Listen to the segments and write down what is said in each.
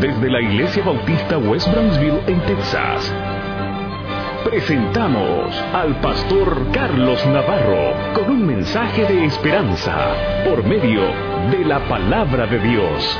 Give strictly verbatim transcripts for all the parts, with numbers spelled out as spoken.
desde la Iglesia Bautista West Brownsville en Texas, presentamos al pastor Carlos Navarro con un mensaje de esperanza por medio de la palabra de Dios.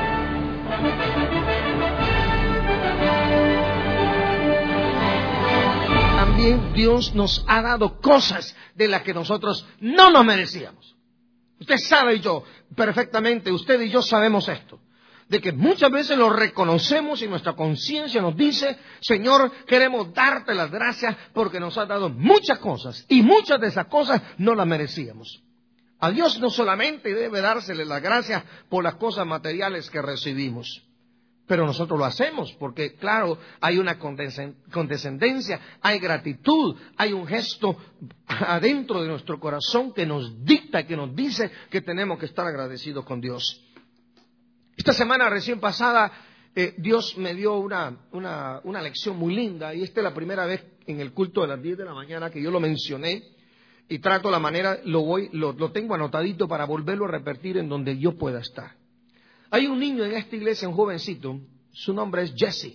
También Dios nos ha dado cosas de las que nosotros no nos merecíamos. Usted sabe y yo perfectamente, usted y yo sabemos esto, de que muchas veces lo reconocemos y nuestra conciencia nos dice: Señor, queremos darte las gracias porque nos has dado muchas cosas y muchas de esas cosas no las merecíamos. A Dios no solamente debe dársele las gracias por las cosas materiales que recibimos, pero nosotros lo hacemos porque, claro, hay una condescendencia, hay gratitud, hay un gesto adentro de nuestro corazón que nos dicta, que nos dice que tenemos que estar agradecidos con Dios. Esta semana recién pasada, eh, Dios me dio una, una, una lección muy linda, y esta es la primera vez en el culto de las diez de la mañana que yo lo mencioné, y trato la manera, lo, voy, lo, lo tengo anotadito para volverlo a repetir en donde yo pueda estar. Hay un niño en esta iglesia, un jovencito, su nombre es Jesse,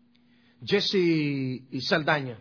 Jesse Saldaña.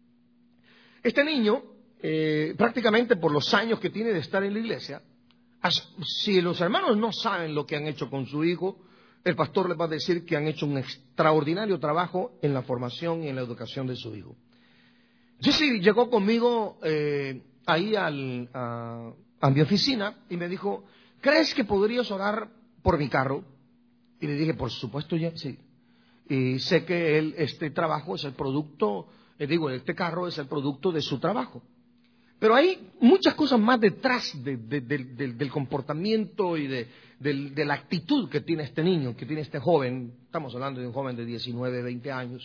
Este niño, eh, prácticamente por los años que tiene de estar en la iglesia, si los hermanos no saben lo que han hecho con su hijo, el pastor les va a decir que han hecho un extraordinario trabajo en la formación y en la educación de su hijo. Jesse llegó conmigo eh, ahí al, a, a mi oficina y me dijo: ¿crees que podrías orar por mi carro? Y le dije: por supuesto, ya, sí. Y sé que él, este trabajo es el producto, le digo, este carro es el producto de su trabajo. Pero hay muchas cosas más detrás de, de, de, de, del comportamiento y de, de, de la actitud que tiene este niño, que tiene este joven. Estamos hablando de un joven de diecinueve, veinte años.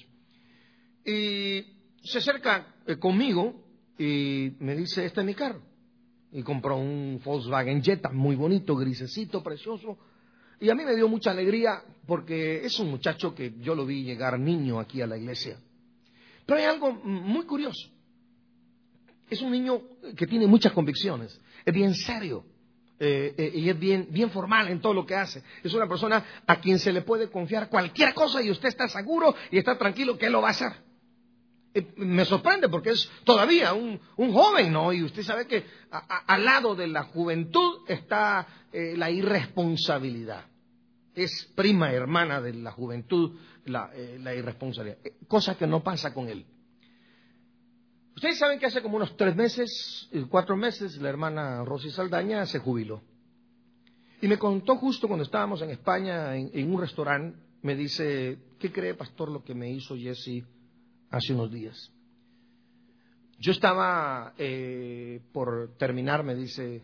Y se acerca eh, conmigo y me dice: este es mi carro. Y compró un Volkswagen Jetta muy bonito, grisecito, precioso. Y a mí me dio mucha alegría porque es un muchacho que yo lo vi llegar niño aquí a la iglesia. Pero hay algo muy curioso. Es un niño que tiene muchas convicciones, es bien serio eh, eh, y es bien, bien formal en todo lo que hace. Es una persona a quien se le puede confiar cualquier cosa y usted está seguro y está tranquilo que él lo va a hacer. Eh, me sorprende porque es todavía un, un joven, ¿no? Y usted sabe que a, a, al lado de la juventud está eh, la irresponsabilidad. Es prima hermana de la juventud la, eh, la irresponsabilidad, eh, cosa que no pasa con él. Ustedes saben que hace como unos tres meses, cuatro meses, la hermana Rosy Saldaña se jubiló. Y me contó justo cuando estábamos en España, en, en un restaurante, me dice: ¿qué cree, pastor, lo que me hizo Jesse hace unos días? Yo estaba eh, por terminar, me dice,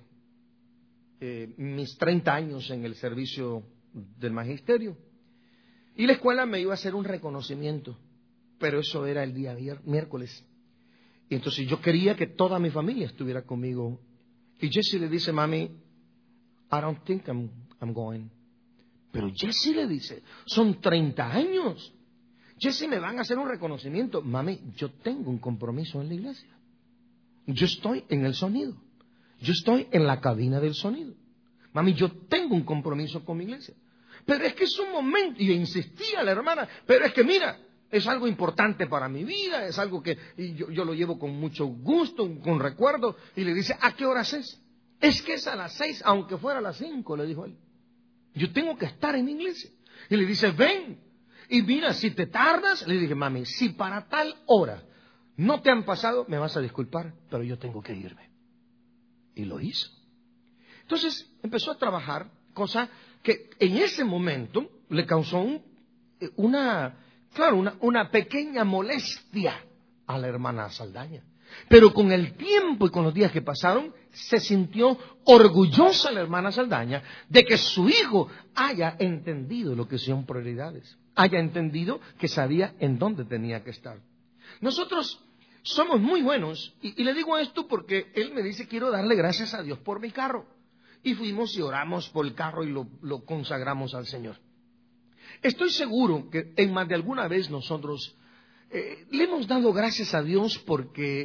eh, mis treinta años en el servicio del magisterio. Y la escuela me iba a hacer un reconocimiento, pero eso era el día miércoles. Y entonces yo quería que toda mi familia estuviera conmigo. Y Jesse le dice: mami, I don't think I'm, I'm going. Pero Jesse le dice: son treinta años. Jesse, me van a hacer un reconocimiento. Mami, yo tengo un compromiso en la iglesia. Yo estoy en el sonido. Yo estoy en la cabina del sonido. Mami, yo tengo un compromiso con mi iglesia. Pero es que es un momento, y insistía la hermana, pero es que mira, es algo importante para mi vida, es algo que y yo, yo lo llevo con mucho gusto, con recuerdo. Y le dice: ¿a qué horas es? Es que es a las seis, aunque fuera a las cinco, le dijo él. Yo tengo que estar en mi iglesia. Y le dice: ven. Y mira, si te tardas, le dije: mami, si para tal hora no te han pasado, me vas a disculpar, pero yo tengo que irme. Y lo hizo. Entonces empezó a trabajar, cosa que en ese momento le causó un, una... Claro, una, una pequeña molestia a la hermana Saldaña. Pero con el tiempo y con los días que pasaron, se sintió orgullosa la hermana Saldaña de que su hijo haya entendido lo que son prioridades, haya entendido que sabía en dónde tenía que estar. Nosotros somos muy buenos, y, y le digo esto porque él me dice: quiero darle gracias a Dios por mi carro. Y fuimos y oramos por el carro y lo, lo consagramos al Señor. Estoy seguro que en más de alguna vez nosotros eh, le hemos dado gracias a Dios porque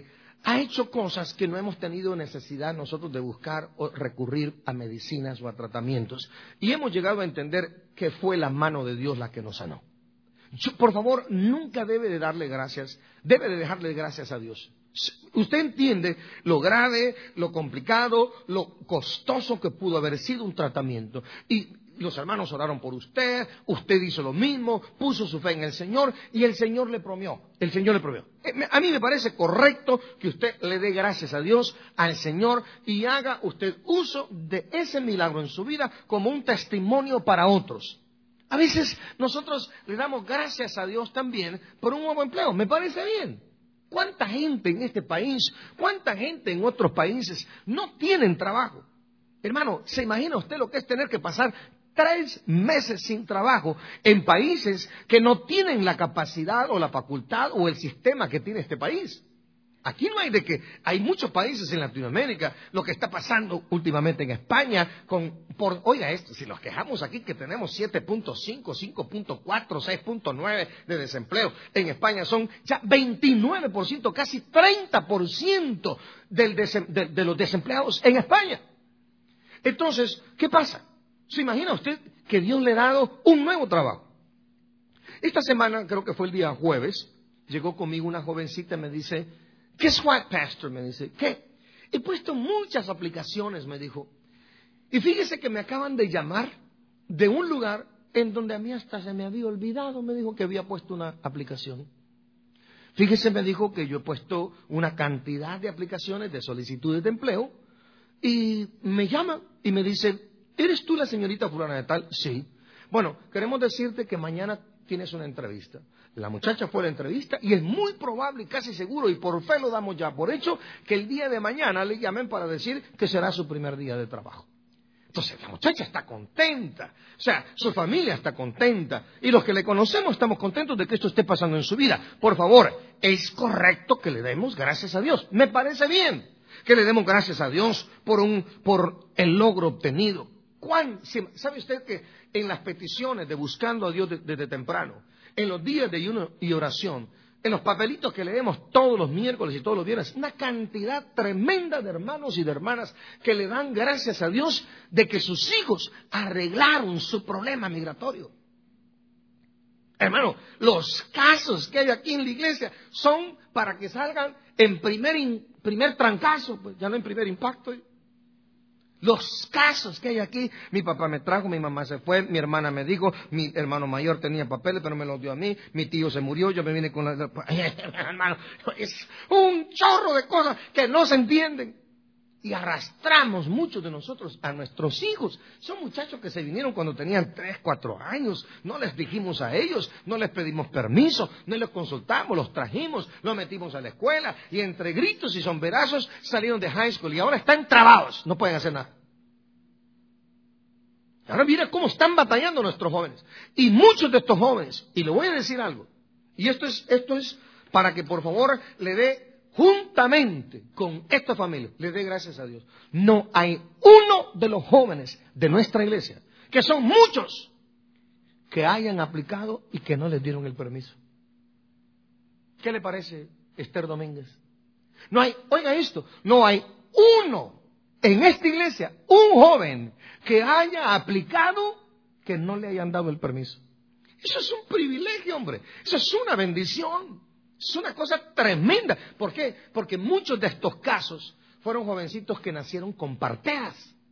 ha hecho cosas que no hemos tenido necesidad nosotros de buscar o recurrir a medicinas o a tratamientos. Y hemos llegado a entender que fue la mano de Dios la que nos sanó. Yo, por favor, nunca debe de darle gracias, debe de dejarle gracias a Dios. Usted entiende lo grave, lo complicado, lo costoso que pudo haber sido un tratamiento. Y los hermanos oraron por usted, usted hizo lo mismo, puso su fe en el Señor y el Señor le prometió, el Señor le prometió. A mí me parece correcto que usted le dé gracias a Dios, al Señor, y haga usted uso de ese milagro en su vida como un testimonio para otros. A veces nosotros le damos gracias a Dios también por un nuevo empleo, me parece bien. ¿Cuánta gente en este país, cuánta gente en otros países no tienen trabajo? Hermano, ¿se imagina usted lo que es tener que pasar tres meses sin trabajo en países que no tienen la capacidad o la facultad o el sistema que tiene este país? Aquí no hay de que, hay muchos países en Latinoamérica, lo que está pasando últimamente en España, con, por, oiga esto, si nos quejamos aquí que tenemos siete punto cinco, cinco punto cuatro, seis punto nueve de desempleo, en España son ya veintinueve por ciento, casi treinta por ciento del desem, de, de los desempleados en España. Entonces, ¿qué pasa? ¿Se imagina usted que Dios le ha dado un nuevo trabajo? Esta semana, creo que fue el día jueves, llegó conmigo una jovencita y me dice, "Guess what, Pastor?" Me dice, ¿qué? He puesto muchas aplicaciones, me dijo. Y fíjese que me acaban de llamar de un lugar en donde a mí hasta se me había olvidado, me dijo que había puesto una aplicación. Fíjese, me dijo que yo he puesto una cantidad de aplicaciones de solicitudes de empleo y me llama y me dice, ¿eres tú la señorita fulana de tal? Sí. Bueno, queremos decirte que mañana tienes una entrevista. La muchacha fue a la entrevista y es muy probable y casi seguro, y por fe lo damos ya por hecho, que el día de mañana le llamen para decir que será su primer día de trabajo. Entonces la muchacha está contenta, o sea, su familia está contenta, y los que le conocemos estamos contentos de que esto esté pasando en su vida. Por favor, es correcto que le demos gracias a Dios. Me parece bien que le demos gracias a Dios por, un, por el logro obtenido. ¿Cuán, ¿Sabe usted que en las peticiones de buscando a Dios desde de, de temprano, en los días de ayuno y oración, en los papelitos que leemos todos los miércoles y todos los viernes, una cantidad tremenda de hermanos y de hermanas que le dan gracias a Dios de que sus hijos arreglaron su problema migratorio? Hermano, los casos que hay aquí en la iglesia son para que salgan en primer, in, primer trancazo, pues ya no en primer impacto. Los casos que hay aquí, mi papá me trajo, mi mamá se fue, mi hermana me dijo, mi hermano mayor tenía papeles pero me los dio a mí, mi tío se murió, yo me vine con la... Hermano, es un chorro de cosas que no se entienden. Y arrastramos muchos de nosotros a nuestros hijos. Son muchachos que se vinieron cuando tenían tres, cuatro años. No les dijimos a ellos, no les pedimos permiso, no les consultamos, los trajimos, los metimos a la escuela y entre gritos y somberazos salieron de high school y ahora están trabados, no pueden hacer nada. Ahora mira cómo están batallando nuestros jóvenes. Y muchos de estos jóvenes, y le voy a decir algo, y esto es, esto es para que por favor le dé juntamente con esta familia, le dé gracias a Dios. No hay uno de los jóvenes de nuestra iglesia, que son muchos, que hayan aplicado y que no les dieron el permiso. ¿Qué le parece, Esther Domínguez? No hay, oiga esto, no hay uno en esta iglesia, un joven que haya aplicado que no le hayan dado el permiso. Eso es un privilegio, hombre. Eso es una bendición. Es una cosa tremenda. ¿Por qué? Porque muchos de estos casos fueron jovencitos que nacieron con parteras.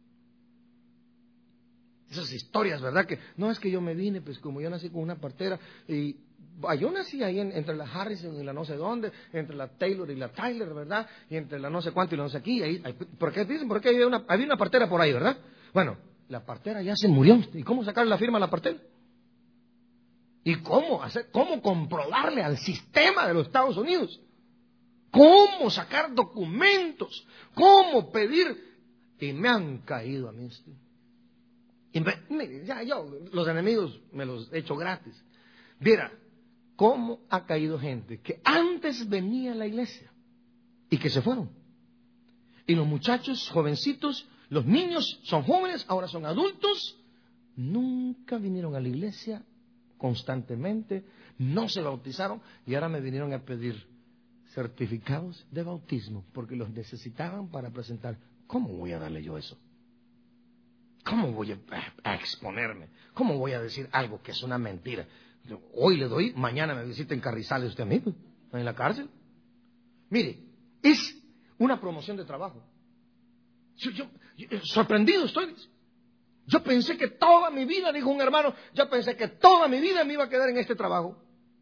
Esas historias, ¿verdad? Que no es que yo me vine, pues como yo nací con una partera y yo nací ahí en, entre la Harrison y la no sé dónde, entre la Taylor y la Tyler, ¿verdad? Y entre la no sé cuánto y la no sé aquí. Ahí, ahí, ¿por qué dicen? Porque había una, había una partera por ahí, ¿verdad? Bueno, la partera ya se murió. ¿Y cómo sacarle la firma a la partera? ¿Y cómo hacer, cómo comprobarle al sistema de los Estados Unidos? ¿Cómo sacar documentos? ¿Cómo pedir? Y me han caído a mí. Y me, mire, ya yo, los enemigos me los he hecho gratis. Mira, ¿cómo ha caído gente que antes venía a la iglesia y que se fueron? Y los muchachos, jovencitos, los niños son jóvenes, ahora son adultos, nunca vinieron a la iglesia constantemente, no se bautizaron y ahora me vinieron a pedir certificados de bautismo porque los necesitaban para presentar. ¿Cómo voy a darle yo eso? ¿Cómo voy a, a exponerme? ¿Cómo voy a decir algo que es una mentira? Hoy le doy, mañana me visita en Carrizales usted a mí, en la cárcel. Mire, es una promoción de trabajo. Yo, yo, yo, sorprendido estoy. Yo pensé que toda mi vida, dijo un hermano, yo pensé que toda mi vida me iba a quedar en este trabajo.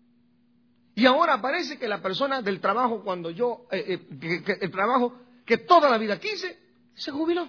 Y ahora parece que la persona del trabajo, cuando yo, eh, eh, que, que el trabajo que toda la vida quise, se jubiló.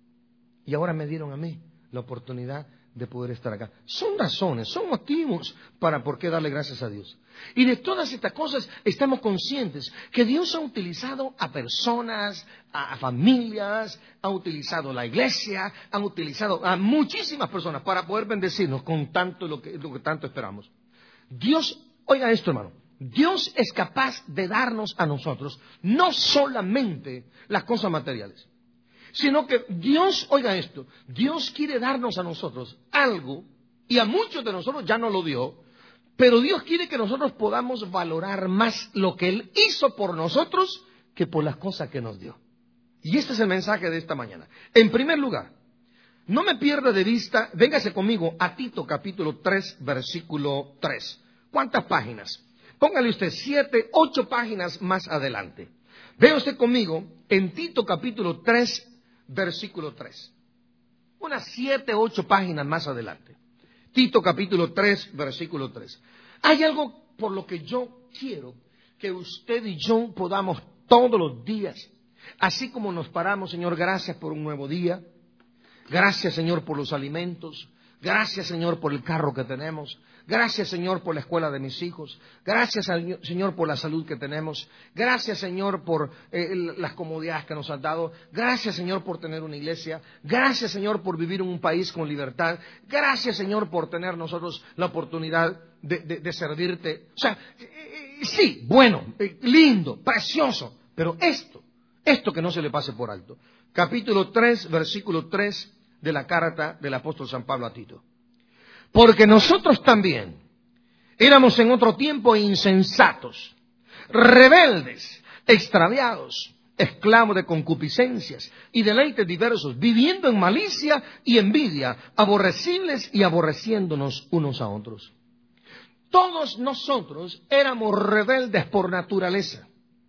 Y ahora me dieron a mí la oportunidad de poder estar acá. Son razones, son motivos para por qué darle gracias a Dios. Y de todas estas cosas estamos conscientes que Dios ha utilizado a personas, a familias, ha utilizado la iglesia, ha utilizado a muchísimas personas para poder bendecirnos con tanto lo que, lo que tanto esperamos. Dios, oiga esto, hermano, Dios es capaz de darnos a nosotros no solamente las cosas materiales, sino que Dios, oiga esto, Dios quiere darnos a nosotros algo, y a muchos de nosotros ya no lo dio, pero Dios quiere que nosotros podamos valorar más lo que Él hizo por nosotros que por las cosas que nos dio. Y este es el mensaje de esta mañana. En primer lugar, no me pierda de vista, véngase conmigo a Tito capítulo tres, versículo tres. ¿Cuántas páginas? Póngale usted siete, ocho páginas más adelante. Vea usted conmigo en Tito capítulo tres, versículo tres. Unas siete, ocho páginas más adelante. Tito capítulo tres, versículo tres. Hay algo por lo que yo quiero que usted y yo podamos todos los días, así como nos paramos, Señor, gracias por un nuevo día. Gracias, Señor, por los alimentos. Gracias, Señor, por el carro que tenemos. Gracias, Señor, por la escuela de mis hijos. Gracias, Señor, por la salud que tenemos. Gracias, Señor, por eh, las comodidades que nos has dado. Gracias, Señor, por tener una iglesia. Gracias, Señor, por vivir en un país con libertad. Gracias, Señor, por tener nosotros la oportunidad de, de, de servirte. O sea, eh, sí, bueno, eh, lindo, precioso. Pero esto, esto que no se le pase por alto. Capítulo tres, versículo tres de la carta del apóstol San Pablo a Tito. Porque nosotros también éramos en otro tiempo insensatos, rebeldes, extraviados, esclavos de concupiscencias y deleites diversos, viviendo en malicia y envidia, aborrecibles y aborreciéndonos unos a otros. Todos nosotros éramos rebeldes por naturaleza,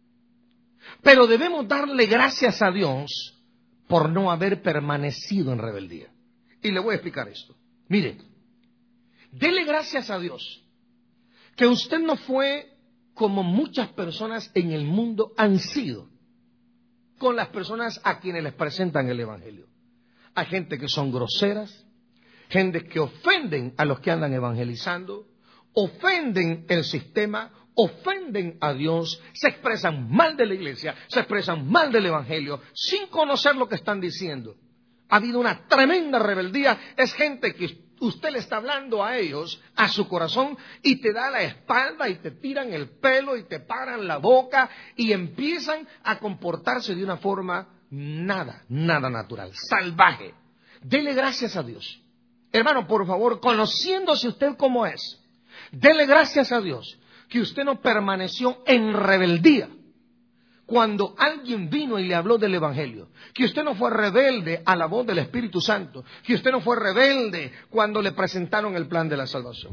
pero debemos darle gracias a Dios por no haber permanecido en rebeldía. Y le voy a explicar esto. Mire, dele gracias a Dios que usted no fue como muchas personas en el mundo han sido con las personas a quienes les presentan el Evangelio. Hay gente que son groseras, gente que ofenden a los que andan evangelizando, ofenden el sistema, ofenden a Dios, se expresan mal de la iglesia, se expresan mal del Evangelio, sin conocer lo que están diciendo. Ha habido una tremenda rebeldía. Es gente que usted le está hablando a ellos, a su corazón, y te da la espalda y te tiran el pelo y te paran la boca y empiezan a comportarse de una forma nada, nada natural, salvaje. Dele gracias a Dios. Hermano, por favor, conociéndose usted como es, dele gracias a Dios que usted no permaneció en rebeldía cuando alguien vino y le habló del Evangelio, que usted no fue rebelde a la voz del Espíritu Santo, que usted no fue rebelde cuando le presentaron el plan de la salvación.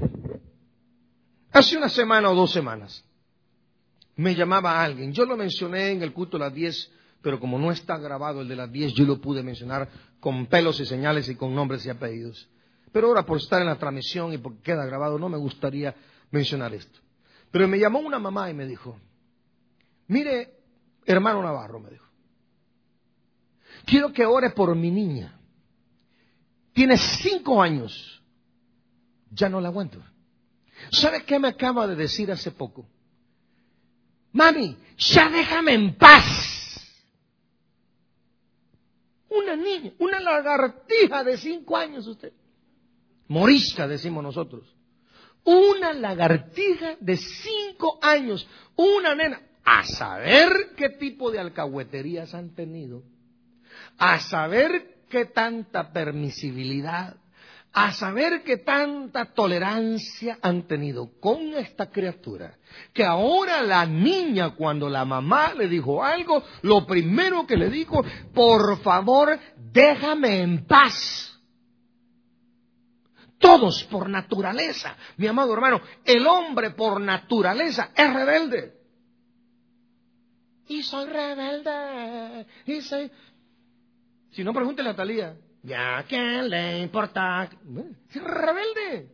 Hace una semana o dos semanas me llamaba alguien, yo lo mencioné en el culto de las diez, pero como no está grabado el de las diez, yo lo pude mencionar con pelos y señales y con nombres y apellidos. Pero ahora por estar en la transmisión y porque queda grabado no me gustaría mencionar esto. Pero me llamó una mamá y me dijo, mire, hermano Navarro, me dijo, quiero que ore por mi niña. Tiene cinco años. Ya no la aguanto. ¿Sabe qué me acaba de decir hace poco? Mami, ya déjame en paz. Una niña, una lagartija de cinco años usted. Morisca, decimos nosotros. Una lagartija de cinco años, una nena, a saber qué tipo de alcahueterías han tenido, a saber qué tanta permisibilidad, a saber que tanta tolerancia han tenido con esta criatura, que ahora la niña, cuando la mamá le dijo algo, lo primero que le dijo, por favor, déjame en paz. Todos por naturaleza, mi amado hermano, el hombre por naturaleza es rebelde. Y soy rebelde, y soy... Si no, pregúntele a Talía. ¿Ya quién le importa? Es rebelde.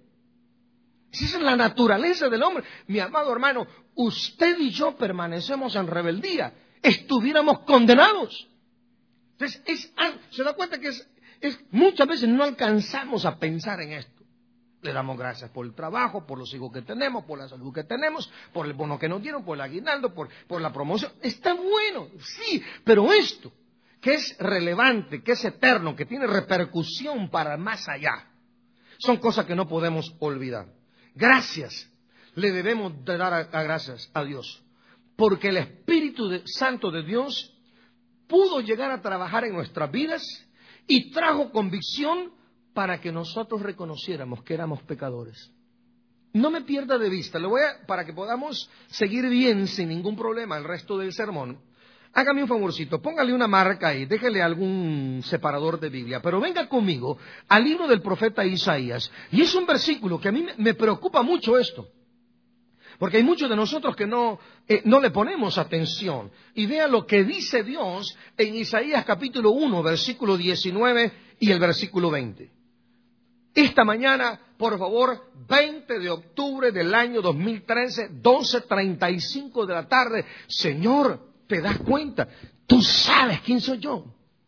Esa es la naturaleza del hombre. Mi amado hermano, usted y yo permanecemos en rebeldía. Estuviéramos condenados. Entonces, es, se da cuenta que es, es, muchas veces no alcanzamos a pensar en esto. Le damos gracias por el trabajo, por los hijos que tenemos, por la salud que tenemos, por el bono que nos dieron, por el aguinaldo, por, por la promoción. Está bueno, sí, pero esto, que es relevante, que es eterno, que tiene repercusión para más allá, son cosas que no podemos olvidar. Gracias le debemos de dar a, a gracias a Dios, porque el Espíritu de, Santo de Dios pudo llegar a trabajar en nuestras vidas y trajo convicción para que nosotros reconociéramos que éramos pecadores. No me pierda de vista, le voy a, para que podamos seguir bien sin ningún problema el resto del sermón. Hágame un favorcito, póngale una marca ahí, déjele algún separador de Biblia, pero venga conmigo al libro del profeta Isaías. Y es un versículo que a mí me preocupa mucho esto, porque hay muchos de nosotros que no, eh, no le ponemos atención. Y vea lo que dice Dios en Isaías capítulo uno, versículo diecinueve y el versículo veinte. Esta mañana, por favor, veinte de octubre del año dos mil trece, doce treinta y cinco de la tarde. Señor, ¿te das cuenta? Tú sabes quién soy yo.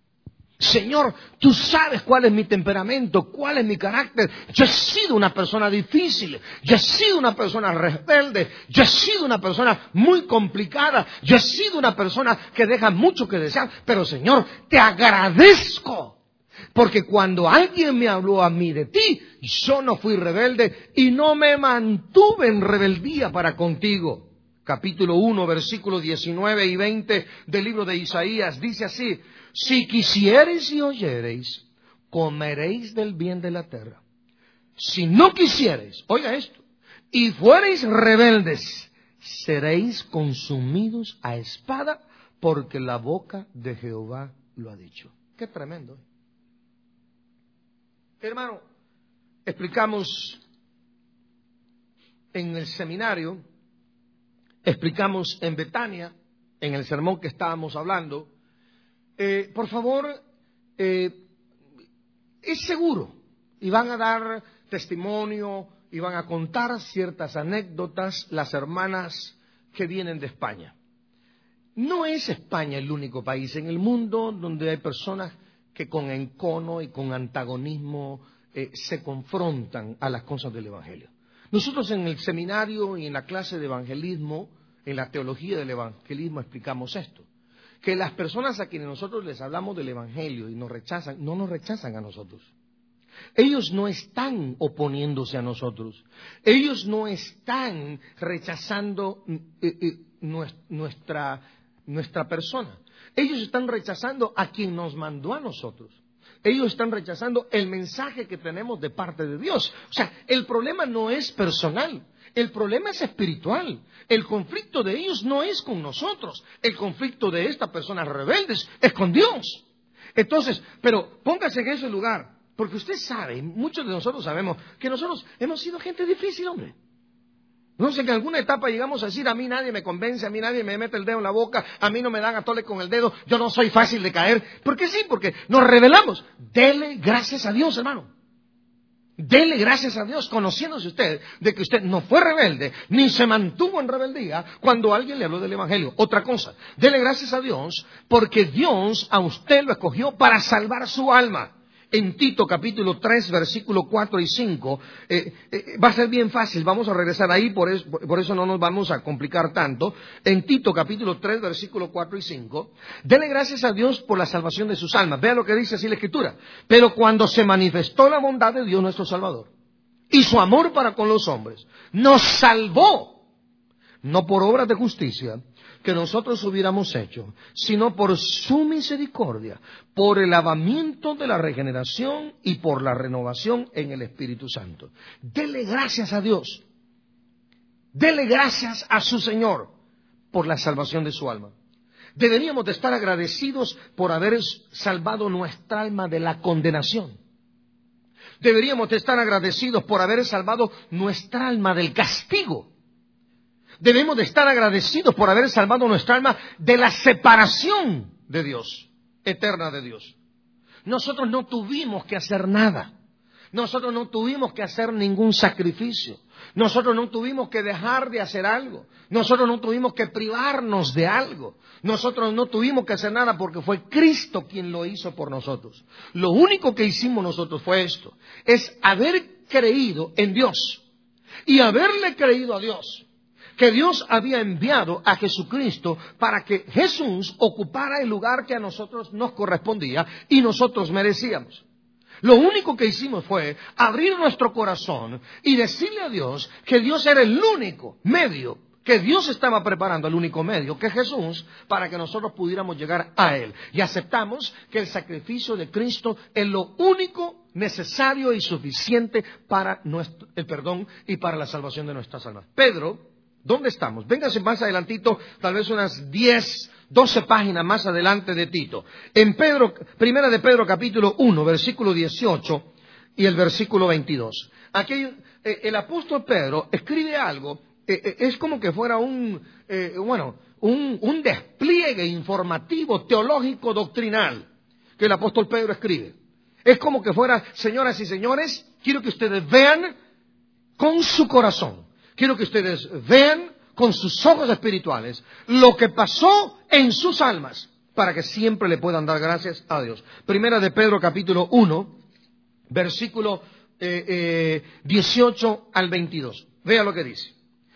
Señor, tú sabes cuál es mi temperamento, cuál es mi carácter. Yo he sido una persona difícil, yo he sido una persona rebelde, yo he sido una persona muy complicada, yo he sido una persona que deja mucho que desear. Pero Señor, te agradezco. Porque cuando alguien me habló a mí de ti, yo no fui rebelde y no me mantuve en rebeldía para contigo. Capítulo uno, versículos diecinueve y veinte del libro de Isaías dice así: si quisiereis y oyereis, comeréis del bien de la tierra. Si no quisiereis, oiga esto, y fuereis rebeldes, seréis consumidos a espada, porque la boca de Jehová lo ha dicho. Qué tremendo. Hermano, explicamos en el seminario, explicamos en Betania, en el sermón que estábamos hablando. Eh, por favor, eh, es seguro, y van a dar testimonio, y van a contar ciertas anécdotas las hermanas que vienen de España. No es España el único país en el mundo donde hay personas que con encono y con antagonismo eh, se confrontan a las cosas del Evangelio. Nosotros en el seminario y en la clase de evangelismo, en la teología del evangelismo, explicamos esto, que las personas a quienes nosotros les hablamos del Evangelio y nos rechazan, no nos rechazan a nosotros. Ellos no están oponiéndose a nosotros, ellos no están rechazando eh, eh, nuestra, nuestra persona. Ellos están rechazando a quien nos mandó a nosotros. Ellos están rechazando el mensaje que tenemos de parte de Dios. O sea, el problema no es personal, el problema es espiritual. El conflicto de ellos no es con nosotros. El conflicto de estas personas rebeldes es con Dios. Entonces, pero póngase en ese lugar, porque usted sabe, muchos de nosotros sabemos, que nosotros hemos sido gente difícil, hombre. No sé, que en alguna etapa llegamos a decir: a mí nadie me convence, a mí nadie me mete el dedo en la boca, a mí no me dan a tole con el dedo, yo no soy fácil de caer. ¿Por qué sí? Porque nos rebelamos. Dele gracias a Dios, hermano. Dele gracias a Dios, conociéndose usted de que usted no fue rebelde, ni se mantuvo en rebeldía cuando alguien le habló del Evangelio. Otra cosa, dele gracias a Dios porque Dios a usted lo escogió para salvar su alma. En Tito capítulo tres, versículo cuatro y cinco, eh, eh, va a ser bien fácil, vamos a regresar ahí, por eso, por eso no nos vamos a complicar tanto. En Tito capítulo tres, versículo cuatro y cinco, denle gracias a Dios por la salvación de sus almas. Vea lo que dice así la Escritura. Pero cuando se manifestó la bondad de Dios nuestro Salvador y su amor para con los hombres, nos salvó, no por obras de justicia que nosotros hubiéramos hecho, sino por su misericordia, por el lavamiento de la regeneración y por la renovación en el Espíritu Santo. Dele gracias a Dios. Dele gracias a su Señor por la salvación de su alma. Deberíamos de estar agradecidos por haber salvado nuestra alma de la condenación. Deberíamos de estar agradecidos por haber salvado nuestra alma del castigo. Debemos de estar agradecidos por haber salvado nuestra alma de la separación de Dios, eterna de Dios. Nosotros no tuvimos que hacer nada. Nosotros no tuvimos que hacer ningún sacrificio. Nosotros no tuvimos que dejar de hacer algo. Nosotros no tuvimos que privarnos de algo. Nosotros no tuvimos que hacer nada porque fue Cristo quien lo hizo por nosotros. Lo único que hicimos nosotros fue esto, es haber creído en Dios y haberle creído a Dios, que Dios había enviado a Jesucristo para que Jesús ocupara el lugar que a nosotros nos correspondía y nosotros merecíamos. Lo único que hicimos fue abrir nuestro corazón y decirle a Dios que Dios era el único medio, que Dios estaba preparando el único medio, que Jesús, para que nosotros pudiéramos llegar a Él. Y aceptamos que el sacrificio de Cristo es lo único necesario y suficiente para nuestro, el perdón y para la salvación de nuestras almas. Pedro, ¿dónde estamos? Véngase más adelantito, tal vez unas diez, doce páginas más adelante de Tito. En Pedro, primera de Pedro capítulo uno, versículo dieciocho y el versículo veintidós. Aquí eh, el apóstol Pedro escribe algo, eh, eh, es como que fuera un, eh, bueno, un, un despliegue informativo, teológico, doctrinal, que el apóstol Pedro escribe. Es como que fuera, señoras y señores, quiero que ustedes vean con su corazón. Quiero que ustedes vean con sus ojos espirituales lo que pasó en sus almas para que siempre le puedan dar gracias a Dios. Primera de Pedro capítulo uno, versículo eh, eh, dieciocho al veintidós. Vea lo que dice.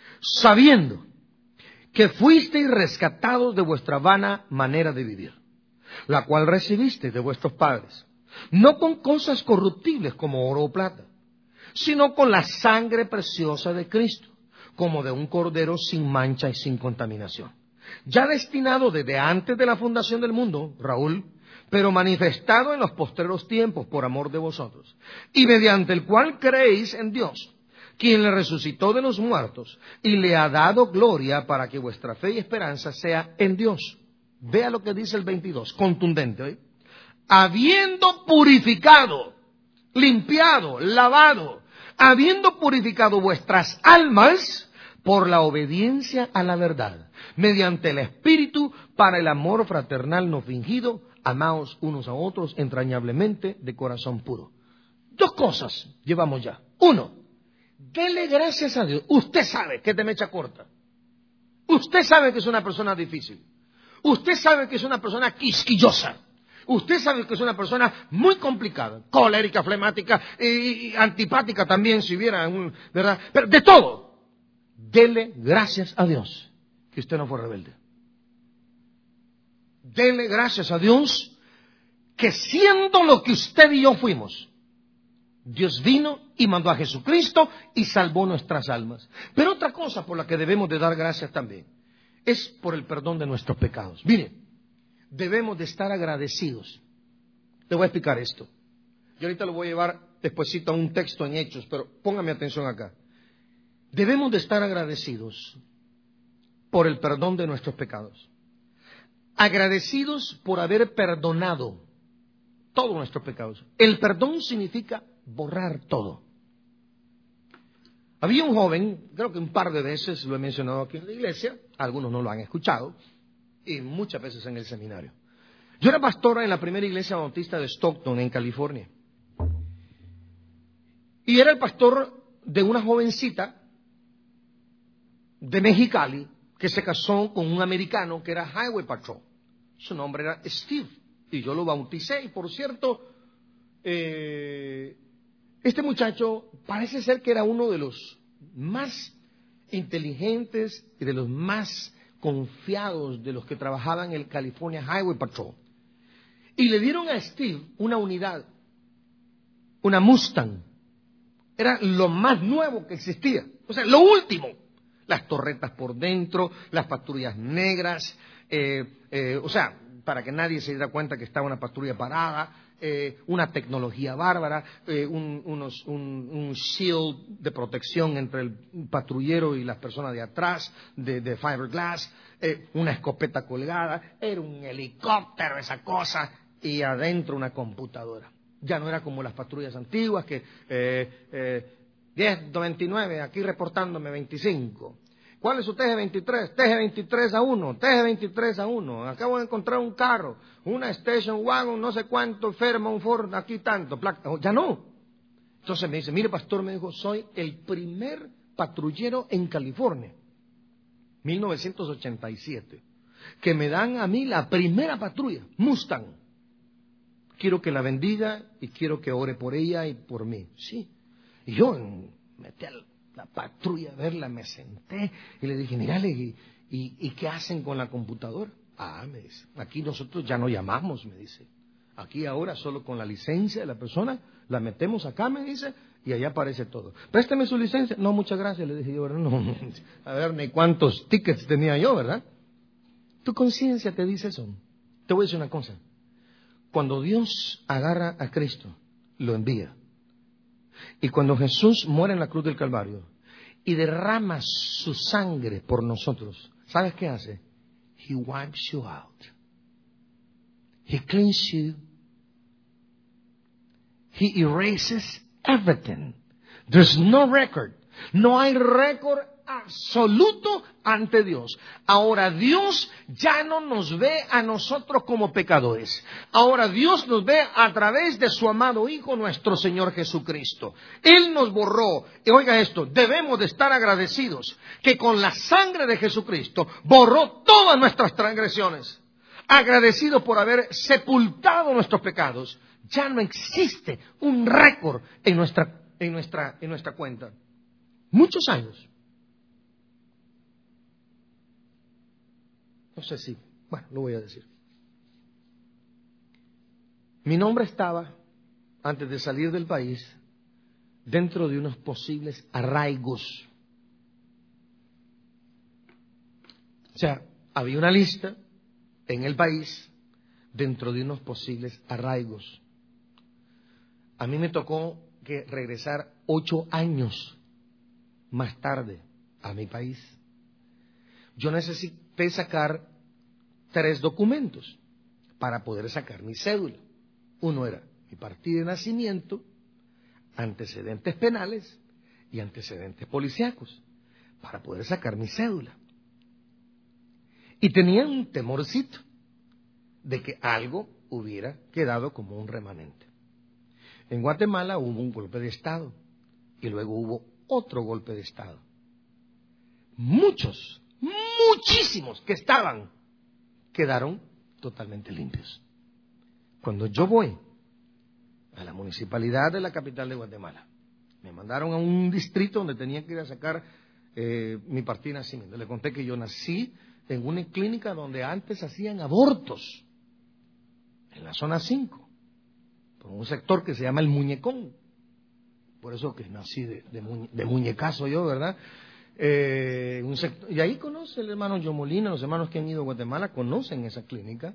Sabiendo que fuisteis rescatados de vuestra vana manera de vivir, la cual recibisteis de vuestros padres, no con cosas corruptibles como oro o plata, sino con la sangre preciosa de Cristo, como de un cordero sin mancha y sin contaminación, ya destinado desde antes de la fundación del mundo, Raúl, pero manifestado en los postreros tiempos por amor de vosotros, y mediante el cual creéis en Dios, quien le resucitó de los muertos y le ha dado gloria para que vuestra fe y esperanza sea en Dios. Vea lo que dice el veintidós, contundente, ¿eh? Habiendo purificado, limpiado, lavado, habiendo purificado vuestras almas por la obediencia a la verdad, mediante el Espíritu, para el amor fraternal no fingido, amaos unos a otros entrañablemente de corazón puro. Dos cosas llevamos ya. Uno, dele gracias a Dios. Usted sabe que es de mecha corta. Usted sabe que es una persona difícil. Usted sabe que es una persona quisquillosa. Usted sabe que es una persona muy complicada, colérica, flemática y antipática también, si hubiera un, ¿verdad? Pero de todo, dele gracias a Dios que usted no fue rebelde. Dele gracias a Dios que siendo lo que usted y yo fuimos, Dios vino y mandó a Jesucristo y salvó nuestras almas. Pero otra cosa por la que debemos de dar gracias también es por el perdón de nuestros pecados. Mire, debemos de estar agradecidos. Le voy a explicar esto. Yo ahorita lo voy a llevar despuesito a un texto en Hechos, pero póngame atención acá. Debemos de estar agradecidos por el perdón de nuestros pecados. Agradecidos por haber perdonado todos nuestros pecados. El perdón significa borrar todo. Había un joven, creo que un par de veces lo he mencionado aquí en la iglesia, algunos no lo han escuchado, y muchas veces en el seminario. Yo era pastora en la primera iglesia bautista de Stockton, en California. Y era el pastor de una jovencita de Mexicali que se casó con un americano que era Highway Patrol. Su nombre era Steve. Y yo lo bauticé. Y por cierto, eh, este muchacho parece ser que era uno de los más inteligentes y de los más confiados de los que trabajaban en el California Highway Patrol. Y le dieron a Steve una unidad, una Mustang. Era lo más nuevo que existía. O sea, lo último, las torretas por dentro, las patrullas negras, eh, eh, o sea, para que nadie se diera cuenta que estaba una patrulla parada, eh, una tecnología bárbara, eh, un, unos, un, un shield de protección entre el patrullero y las personas de atrás, de, de fiberglass, eh, una escopeta colgada, era un helicóptero esa cosa, y adentro una computadora. Ya no era como las patrullas antiguas que eh, eh, diez veintinueve, aquí reportándome veinticinco. ¿Cuál es su T G veintitrés? T G veintitrés a uno, T G veintitrés a uno. Acabo de encontrar un carro, una station wagon, no sé cuánto, Fairmont Ford, aquí tanto. Placa. Ya no. Entonces me dice, mire pastor, me dijo, soy el primer patrullero en California, mil novecientos ochenta y siete, que me dan a mí la primera patrulla, Mustang. Quiero que la bendiga y quiero que ore por ella y por mí. Sí. Y yo metí a la patrulla a verla, me senté y le dije, mírale, ¿y, y, ¿y qué hacen con la computadora? Ah, me dice, aquí nosotros ya no llamamos, me dice. Aquí ahora solo con la licencia de la persona, la metemos acá, me dice, y allá aparece todo. Présteme su licencia. No, muchas gracias, le dije yo, ¿verdad? No, a ver, ni cuántos tickets tenía yo, ¿verdad? Tu conciencia te dice eso. Te voy a decir una cosa. Cuando Dios agarra a Cristo, lo envía. Y cuando Jesús muere en la cruz del Calvario y derrama su sangre por nosotros, ¿sabes qué hace? He wipes you out. He cleans you. He erases everything. There's no record. No hay récord absoluto ante Dios. Ahora Dios ya no nos ve a nosotros como pecadores. Ahora Dios nos ve a través de su amado Hijo, nuestro Señor Jesucristo. Él nos borró. Y oiga esto, debemos de estar agradecidos que con la sangre de Jesucristo borró todas nuestras transgresiones. Agradecidos por haber sepultado nuestros pecados. Ya no existe un récord en nuestra, en nuestra, en nuestra cuenta. Muchos años. No sé si, bueno, lo voy a decir. Mi nombre estaba, antes de salir del país, dentro de unos posibles arraigos. O sea, había una lista en el país dentro de unos posibles arraigos. A mí me tocó que regresar ocho años más tarde a mi país. Yo necesité sacar tres documentos para poder sacar mi cédula. Uno era mi partida de nacimiento, antecedentes penales y antecedentes policíacos, para poder sacar mi cédula. Y tenía un temorcito de que algo hubiera quedado como un remanente. En Guatemala hubo un golpe de Estado y luego hubo otro golpe de Estado. Muchos, muchísimos que estaban, quedaron totalmente limpios. Cuando yo voy a la municipalidad de la capital de Guatemala, me mandaron a un distrito donde tenía que ir a sacar eh, mi partida de nacimiento. Le conté que yo nací en una clínica donde antes hacían abortos, en la zona cinco, por un sector que se llama el Muñecón. Por eso que nací de, de, muñe, de muñecazo yo, ¿verdad? Eh, un sector, y ahí conoce el hermano Yomolina, los hermanos que han ido a Guatemala conocen esa clínica.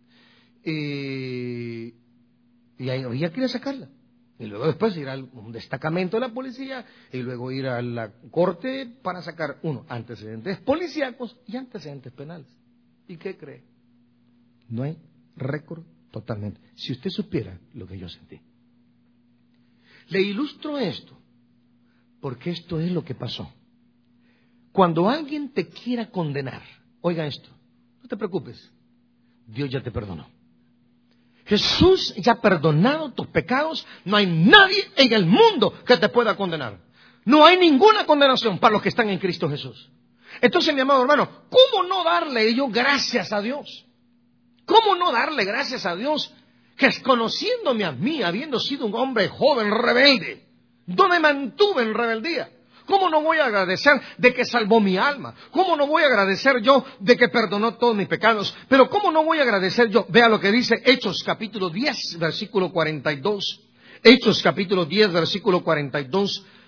Eh, y ahí había que ir a sacarla. Y luego después ir a un destacamento de la policía y luego ir a la corte para sacar, uno, antecedentes policíacos y antecedentes penales. ¿Y qué cree? No hay récord totalmente. Si usted supiera lo que yo sentí. Le ilustro esto porque esto es lo que pasó. Cuando alguien te quiera condenar, oiga esto, no te preocupes, Dios ya te perdonó. Jesús ya ha perdonado tus pecados, no hay nadie en el mundo que te pueda condenar. No hay ninguna condenación para los que están en Cristo Jesús. Entonces, mi amado hermano, ¿cómo no darle yo gracias a Dios? ¿Cómo no darle gracias a Dios que conociéndome a mí, habiendo sido un hombre joven rebelde, yo me mantuve en rebeldía? ¿Cómo no voy a agradecer de que salvó mi alma? ¿Cómo no voy a agradecer yo de que perdonó todos mis pecados? Pero ¿cómo no voy a agradecer yo? Vea lo que dice Hechos capítulo diez, versículo cuarenta y dos. Hechos capítulo diez, versículo cuarenta y dos.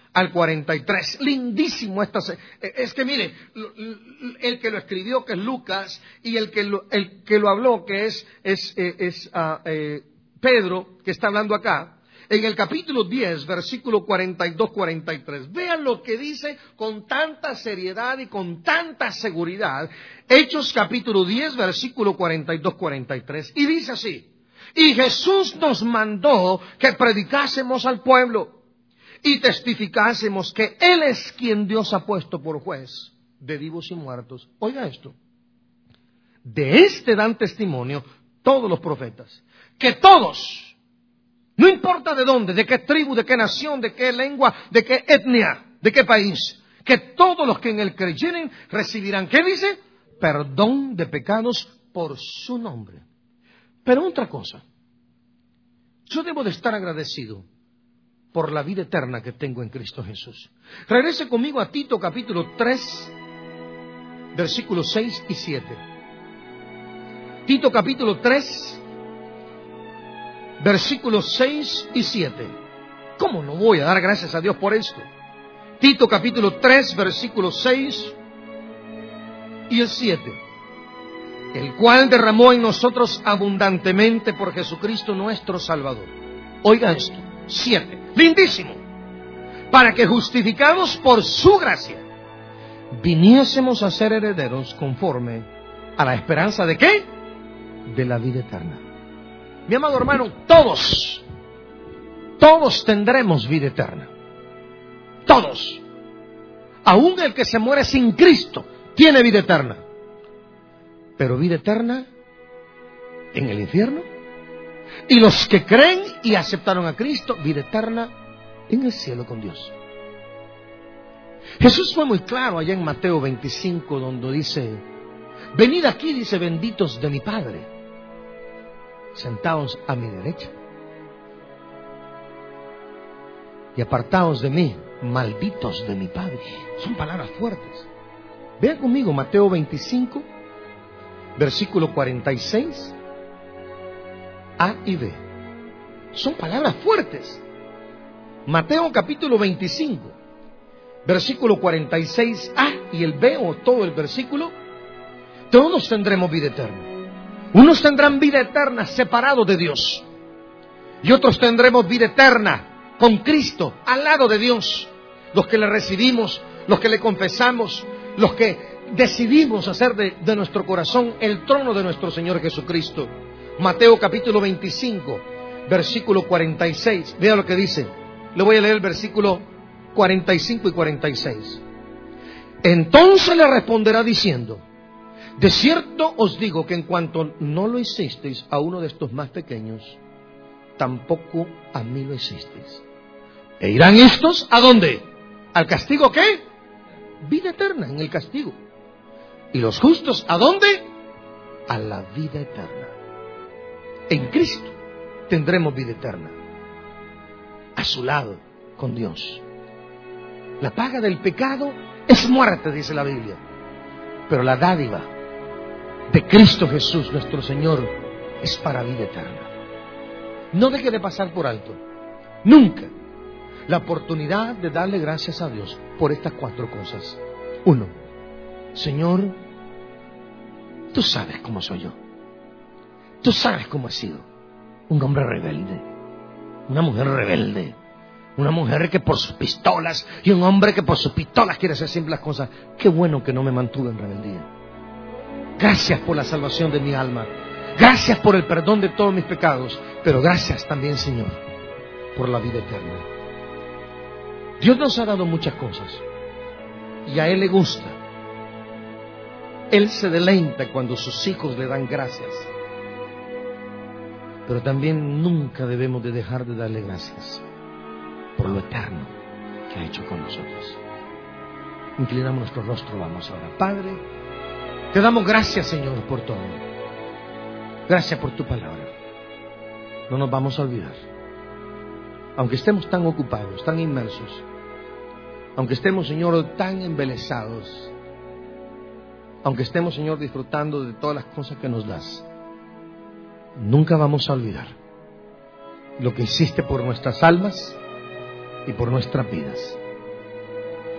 al cuarenta y tres. Lindísimo esta. Es que mire, el que lo escribió, que es Lucas, y el que lo, el que lo habló, que es, es, es, es uh, eh, Pedro, que está hablando acá, en el capítulo diez, versículo cuarenta y dos cuarenta y tres. Vean lo que dice con tanta seriedad y con tanta seguridad. Hechos capítulo diez, versículo cuarenta y dos cuarenta y tres. Y dice así: y Jesús nos mandó que predicásemos al pueblo y testificásemos que Él es quien Dios ha puesto por juez de vivos y muertos. Oiga esto. De este dan testimonio todos los profetas, que todos, no importa de dónde, de qué tribu, de qué nación, de qué lengua, de qué etnia, de qué país, que todos los que en Él creyeren recibirán, ¿qué dice? Perdón de pecados por su nombre. Pero otra cosa, yo debo de estar agradecido por la vida eterna que tengo en Cristo Jesús. Regrese conmigo a Tito capítulo tres, versículos seis y siete. Tito capítulo tres, versículos seis y siete. ¿Cómo no voy a dar gracias a Dios por esto? Tito capítulo tres, versículos seis y el siete. El cual derramó en nosotros abundantemente por Jesucristo nuestro Salvador. Oiga esto, siete, lindísimo. Para que justificados por su gracia, viniésemos a ser herederos conforme a la esperanza de ¿qué? De la vida eterna. Mi amado hermano, todos, todos tendremos vida eterna. Todos. Aún el que se muere sin Cristo tiene vida eterna. Pero vida eterna en el infierno. Y los que creen y aceptaron a Cristo, vida eterna en el cielo con Dios. Jesús fue muy claro allá en Mateo veinticinco, donde dice: venid aquí, dice, benditos de mi Padre, sentaos a mi derecha, y apartaos de mí, malditos de mi Padre. Son palabras fuertes. Vean conmigo Mateo veinticinco, versículo cuarenta y seis, A y B. Son palabras fuertes. Mateo capítulo veinticinco, versículo cuarenta y seis A y el B, o todo el versículo. Todos tendremos vida eterna. Unos tendrán vida eterna separados de Dios, y otros tendremos vida eterna con Cristo, al lado de Dios. Los que le recibimos, los que le confesamos, los que decidimos hacer de, de nuestro corazón el trono de nuestro Señor Jesucristo. Mateo capítulo veinticinco, versículo cuarenta y seis. Vea lo que dice. Le voy a leer el versículo cuarenta y cinco y cuarenta y seis. Entonces le responderá diciendo: de cierto os digo que en cuanto no lo hicisteis a uno de estos más pequeños, tampoco a mí lo hicisteis. ¿E irán estos a dónde? ¿Al castigo qué? Vida eterna, en el castigo. ¿Y los justos a dónde? A la vida eterna. En Cristo tendremos vida eterna, a su lado, con Dios. La paga del pecado es muerte, dice la Biblia, pero la dádiva de Cristo Jesús, nuestro Señor, es para vida eterna. No deje de pasar por alto, nunca, la oportunidad de darle gracias a Dios por estas cuatro cosas. Uno, Señor, tú sabes cómo soy yo. Tú sabes cómo he sido. Un hombre rebelde, una mujer rebelde, una mujer que por sus pistolas, y un hombre que por sus pistolas quiere hacer siempre las cosas. Qué bueno que no me mantuve en rebeldía. Gracias por la salvación de mi alma. Gracias por el perdón de todos mis pecados. Pero gracias también, Señor, por la vida eterna. Dios nos ha dado muchas cosas, y a Él le gusta. Él se deleita cuando sus hijos le dan gracias. Pero también nunca debemos de dejar de darle gracias por lo eterno que ha hecho con nosotros. Inclinamos nuestro rostro, vamos ahora. Padre, te damos gracias, Señor, por todo. Gracias por tu palabra. No nos vamos a olvidar. Aunque estemos tan ocupados, tan inmersos, aunque estemos, Señor, tan embelesados, aunque estemos, Señor, disfrutando de todas las cosas que nos das, nunca vamos a olvidar lo que hiciste por nuestras almas y por nuestras vidas.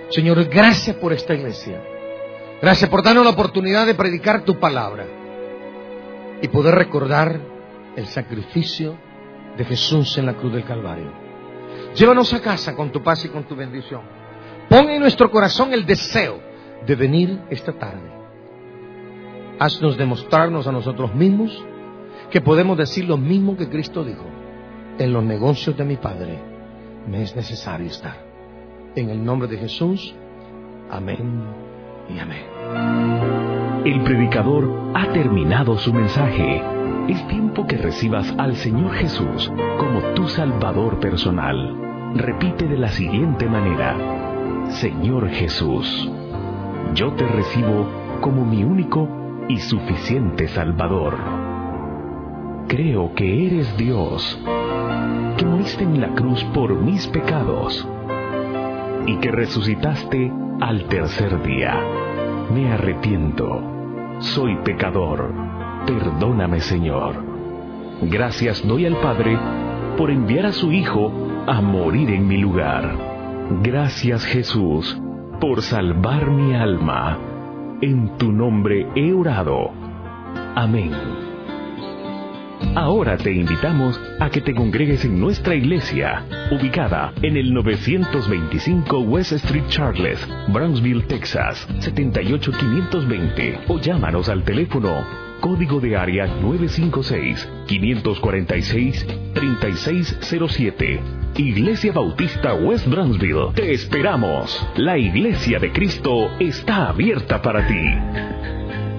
Señor, gracias por esta iglesia. Gracias por darnos la oportunidad de predicar tu palabra y poder recordar el sacrificio de Jesús en la cruz del Calvario. Llévanos a casa con tu paz y con tu bendición. Pon en nuestro corazón el deseo de venir esta tarde. Haznos demostrarnos a nosotros mismos que podemos decir lo mismo que Cristo dijo: en los negocios de mi Padre me es necesario estar. En el nombre de Jesús, amén y amén. El predicador ha terminado su mensaje. Es tiempo que recibas al Señor Jesús como tu Salvador personal. Repite de la siguiente manera: Señor Jesús, yo te recibo como mi único y suficiente Salvador. Creo que eres Dios, que moriste en la cruz por mis pecados y que resucitaste al tercer día. Me arrepiento. Soy pecador. Perdóname, Señor. Gracias doy al Padre por enviar a su Hijo a morir en mi lugar. Gracias, Jesús, por salvar mi alma. En tu nombre he orado. Amén. Ahora te invitamos a que te congregues en nuestra iglesia, ubicada en el novecientos veinticinco West Street Charles, Brownsville, Texas, setenta y ocho quinientos veinte, o llámanos al teléfono código de área nueve cinco seis, cinco cuatro seis, tres seis cero siete. Iglesia Bautista West Brownsville. Te esperamos. La Iglesia de Cristo está abierta para ti.